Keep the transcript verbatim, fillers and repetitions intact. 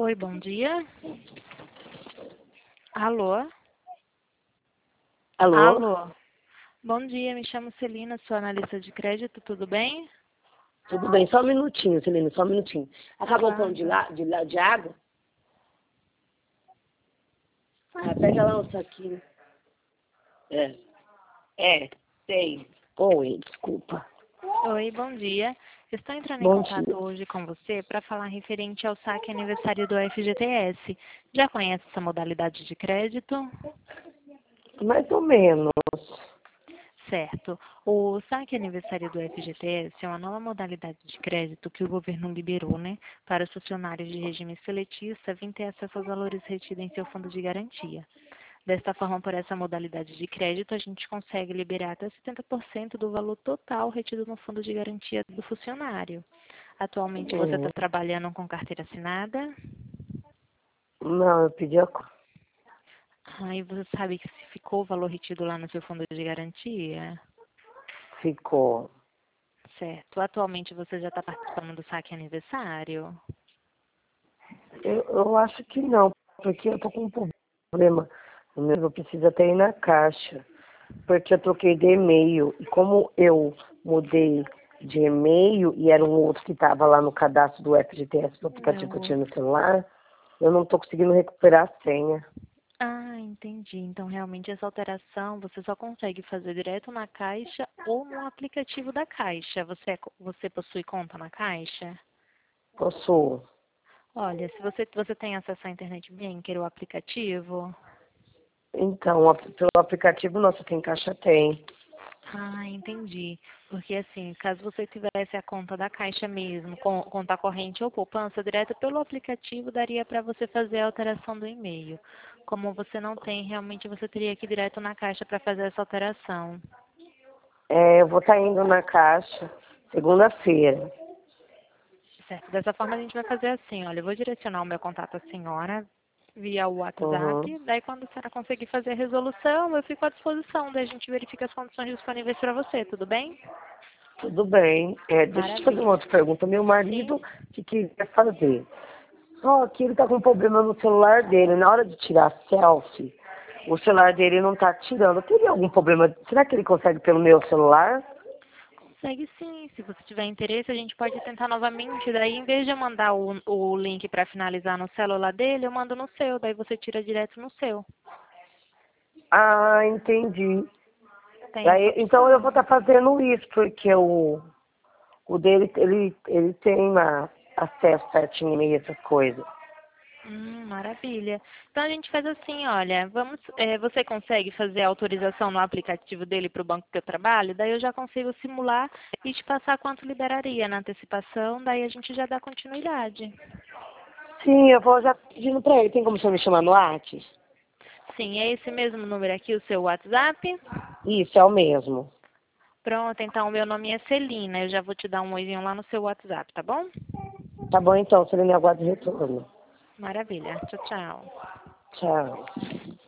Oi, bom dia. Alô? Alô? Alô? Bom dia, me chamo Celina, sou analista de crédito, tudo bem? Tudo bem, só um minutinho, Celina, só um minutinho. Acabou o pão de, Claro. lá, de, lá, de água? Ah, pega lá um saquinho. É, é, tem. Oi, desculpa. Oi, bom dia. Estou entrando em Bom contato dia. hoje com você para falar referente ao saque aniversário do F G T S. Já conhece essa modalidade de crédito? Mais ou menos. Certo. O saque aniversário do F G T S é uma nova modalidade de crédito que o governo liberou, né, para os funcionários de regime seletista virem ter acesso aos valores retidos em seu fundo de garantia. Desta forma, por essa modalidade de crédito, a gente consegue liberar até setenta por cento do valor total retido no fundo de garantia do funcionário. Atualmente, você Hum, está trabalhando com carteira assinada? Não, eu pedi a... co- Aí você sabe que se ficou o valor retido lá no seu fundo de garantia? Ficou. Certo. Atualmente, você já está participando do saque aniversário? Eu, eu acho que não, porque eu tô com um problema. O meu eu preciso até ir na caixa. Porque eu troquei de e-mail. E como eu mudei de e-mail e era um outro que estava lá no cadastro do F G T S do aplicativo que eu Não. tinha no celular, eu não estou conseguindo recuperar a senha. Ah, entendi. Então, realmente, essa alteração você só consegue fazer direto na Caixa ou no aplicativo da Caixa. Você, é co- você possui conta na Caixa? Posso. Olha, se você, você tem acesso à internet banker, o aplicativo. Então, a- pelo aplicativo nosso tem caixa tem. Ah, entendi. Porque assim, caso você tivesse a conta da Caixa mesmo, com conta corrente ou poupança, direto pelo aplicativo daria para você fazer a alteração do e-mail. Como você não tem, realmente você teria que ir direto na Caixa para fazer essa alteração. É, eu vou estar indo na caixa segunda-feira. Certo, dessa forma a gente vai fazer assim, olha, eu vou direcionar o meu contato à senhora via o Uhum. WhatsApp, daí quando a senhora conseguir fazer a resolução, eu fico à disposição, daí a gente verifica as condições disponíveis para você, tudo bem? Tudo bem. É, deixa eu te fazer uma Maravilha. outra pergunta. Meu Sim? marido que queria fazer. Só que ele tá com um problema no celular dele. Na hora de tirar selfie, o celular dele não tá tirando. Teria algum problema? Será que ele consegue pelo meu celular? Consegue sim, se você tiver interesse a gente pode tentar novamente, daí em vez de eu mandar o, o link para finalizar no celular dele, eu mando no seu, daí você tira direto no seu. Ah, entendi. Tem essa Aí, então eu vou opção. estar fazendo isso, porque o, o dele, ele, ele tem uma, acesso certinho em meio a essas coisas. Hum, maravilha. Então a gente faz assim, olha, vamos, eh, você consegue fazer a autorização no aplicativo dele para o banco que eu trabalho? Daí eu já consigo simular e te passar quanto liberaria na antecipação, daí a gente já dá continuidade. Sim, eu vou já pedindo pra ele. Tem como você me chamar no WhatsApp? Sim, é esse mesmo número aqui, o seu WhatsApp? Isso, é o mesmo. Pronto, então o meu nome é Celina, eu já vou te dar um oizinho lá no seu WhatsApp, tá bom? Tá bom então, se ele me aguarda o retorno. Maravilha. Tchau, tchau. Tchau.